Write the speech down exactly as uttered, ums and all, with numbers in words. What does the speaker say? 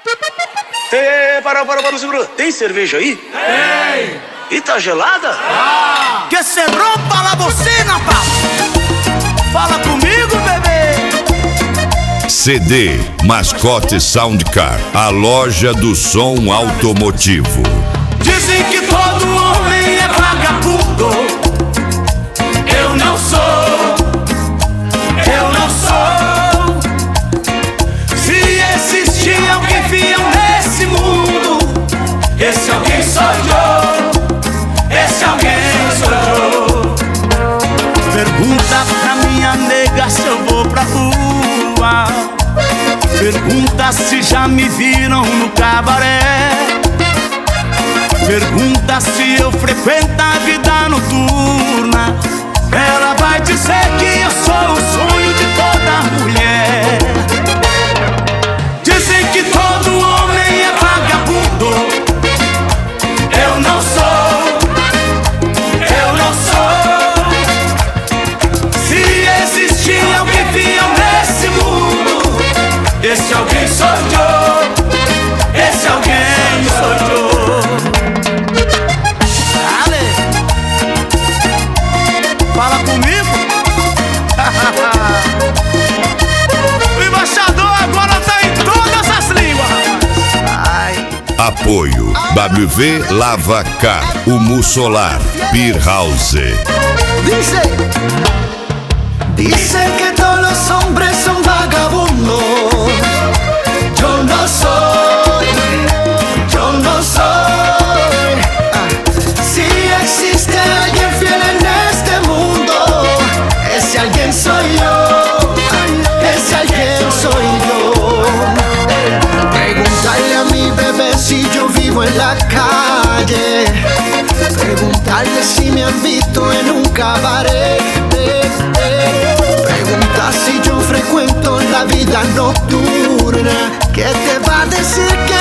Ei, para, para, para, segura. Tem cerveja aí? Tem! E tá gelada? Ah! Que se rompa la bocina, papo! Fala comigo, bebê! C D Mascote Soundcar, a loja do som automotivo. Dizem que todo homem é vagabundo. Eu não sou, eu não sou. Se existir alguém fiel nesse mundo, esse alguém sou eu, esse alguém sou eu. Pergunta pra minha nega se eu vou pra rua. Pergunta se já me viram no cabaré. Pergunta se eu frequento a vida noturna. Ela vai dizer que eu sou o sonho de toda mulher. Dizem que todo homem é vagabundo. Eu não sou, eu não sou. Se existir alguém fiel nesse mundo, esse alguém sou eu, esse alguém sou eu. Fala comigo. O embaixador agora tá em todas as línguas. Ai. Apoio W V Lava Car, Humus Solar, Beer House. Dice, dice que todos los hombres son vagabundos. Yo no soy, yo no soy. Ah, si existe alguien fiel en este mundo, ese alguien soy yo, ese alguien soy yo. Preguntarle a mi bebé si yo vivo en la calle. Preguntarle si me han visto en un cabaret. Pregunta si yo frecuento la vida nocturna. ¿Qué te va a decir que